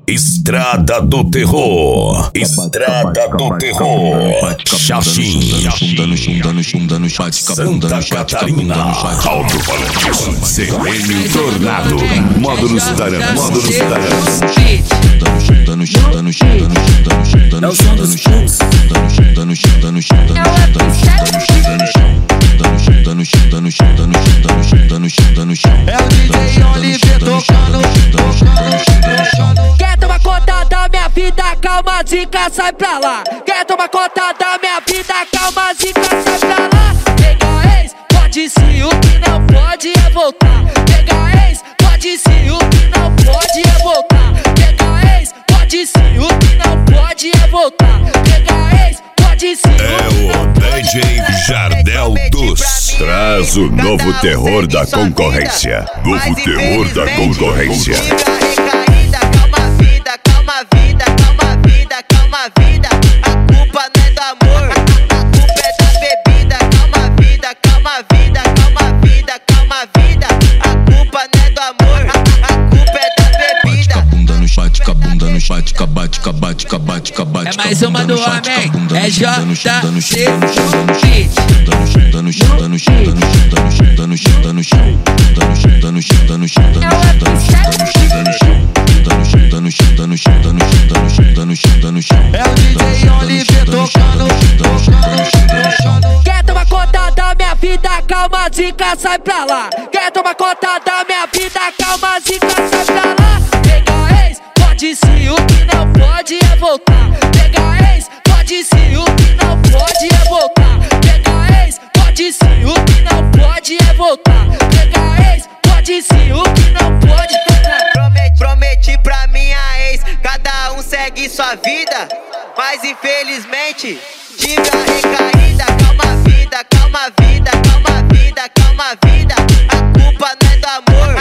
Estrada do Terror. Estrada do Terror. Xaxim. Santa Catarina. Alto-falante. Serênio Tornado. Módulos Taran. Módulos Taran. É o som dos pulos. É o DJ Oliver tocando. Quer tomar conta da minha vida? Calma, zica, sai pra lá. Quer tomar conta da minha vida? Calma, zica, sai pra lá. Pega ex, pode se o que não pode é voltar. Pega ex, pode se o que não pode é voltar. Pega ex, pode se o que não pode é voltar. Pega ex, pode se É o DJ Jardel dos. Traz o novo terror da concorrência. Novo terror da concorrência. Calma vida, calma vida, calma vida, calma vida. A culpa não é do amor, a culpa é da bebida. Calma vida, calma vida, calma vida, calma vida. A culpa não é do amor, a culpa é da bebida. Bate com a bunda no chat, bate com a bate. É mais uma do homem, é JC. É o DJ Oliver tocando. Quer tomar conta da minha vida? Calma, zica, sai pra lá. Quer tomar conta da minha vida? Calma, zica, sai pra lá. Pega ex, pode se o que não pode é voltar. Pega ex, pode se o que não pode é voltar. Pega ex, pode se o que não pode é voltar. Pega ex, pode se o que não pode. Prometi pra minha ex, cada um segue sua vida. Mas infelizmente tive a recaída. Calma vida, calma vida, calma vida, calma vida. A culpa não é do amor,